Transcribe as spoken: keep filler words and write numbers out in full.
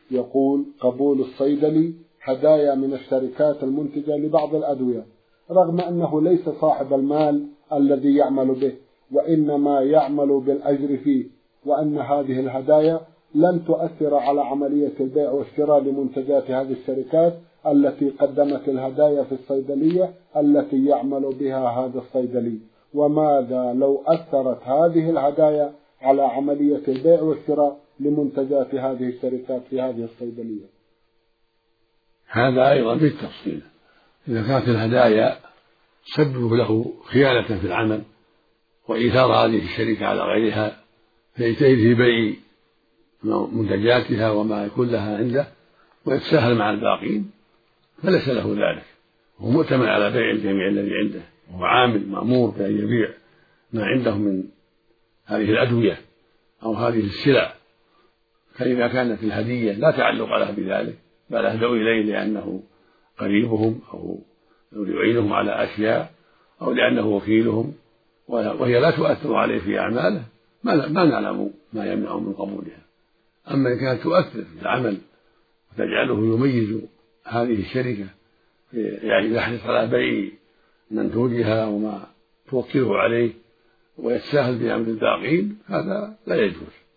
يقول: قبول الصيدلي هدايا من الشركات المنتجة لبعض الأدوية، رغم أنه ليس صاحب المال الذي يعمل به، وإنما يعمل بالأجر فيه، وأن هذه الهدايا لن تؤثر على عملية البيع والشراء لمنتجات هذه الشركات التي قدمت الهدايا في الصيدلية التي يعمل بها هذا الصيدلي. وماذا لو أثرت هذه الهدايا على عملية البيع والشراء لمنتجات هذه الشركات في هذه الصيدلية؟ هذا أيضا بالتفصيل، إذا كانت الهدايا تسبب له خيانة في العمل وإيثار هذه الشركة على غيرها فيجتهد في بيع منتجاتها وما يكون لها عنده ويتساهل مع الباقين فليس له ذلك، هو مؤتمن على بيع الجميع الذي عنده، وهو عامل مأمور بأن يبيع ما عنده من هذه الأدوية أو هذه السلع. فإذا كانت الهدية لا تعلق له بذلك بل أهدوا إليه لأنه قريبهم أو يعينهم على أشياء أو لأنه وكيلهم وهي لا تؤثر عليه في أعماله، ما نعلم ما يمنع من قبولها. أما إن كانت تؤثر في العمل وتجعله يميز هذه الشركة يعني يحرص على بيع منتوجها وما توكله عليه ويتساهل بأمر الباقين، هذا لا يجوز.